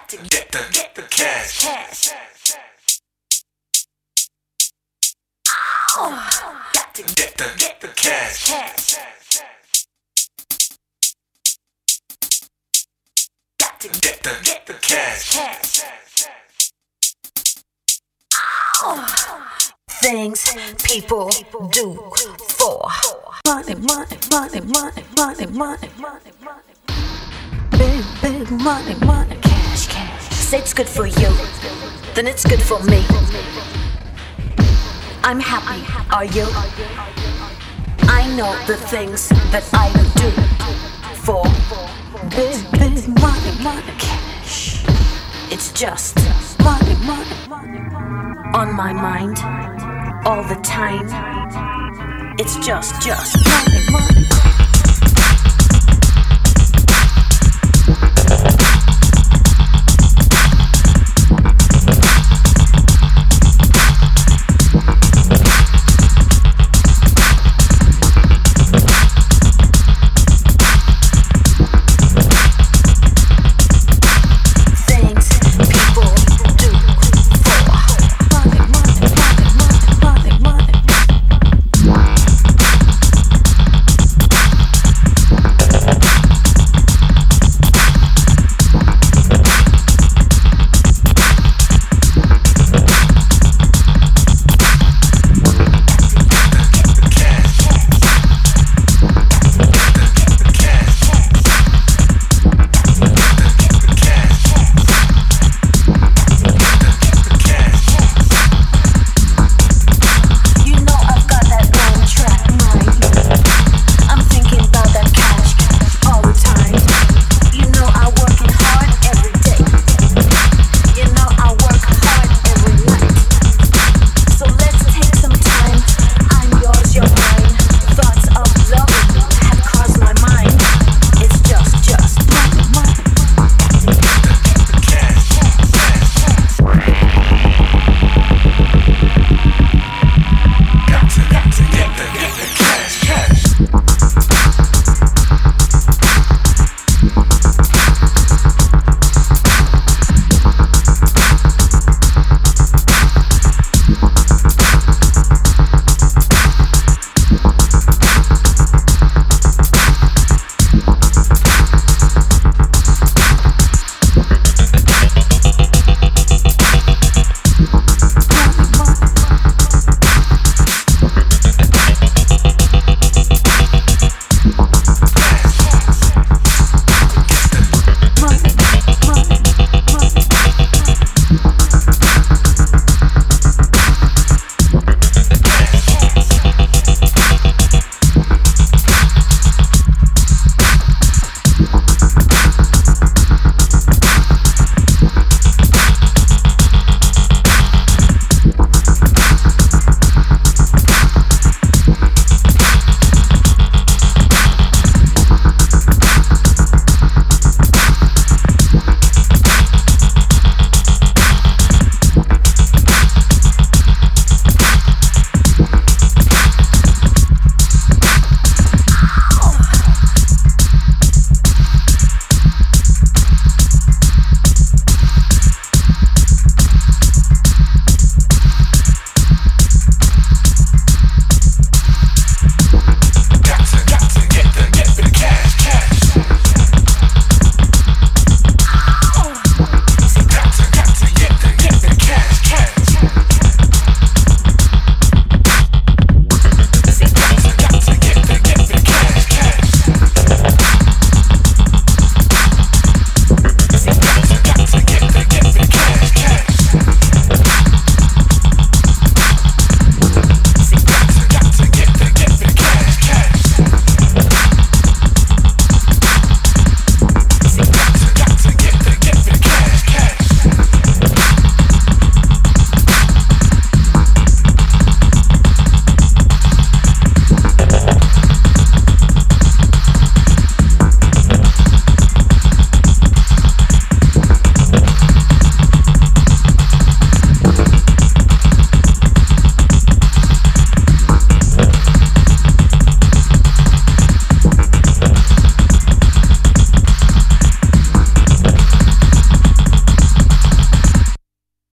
got to get the cash. Oh, got to get the cash. Got to get the cash. Oh. Things people do for money, money, money, money, money, money, money, money. Big money, money, cash, cash. Say it's good for you, then it's good for me. I'm happy, are you? I know the things that I do for big money, money, cash. It's just money, money, money, on my mind all the time. It's just money, money.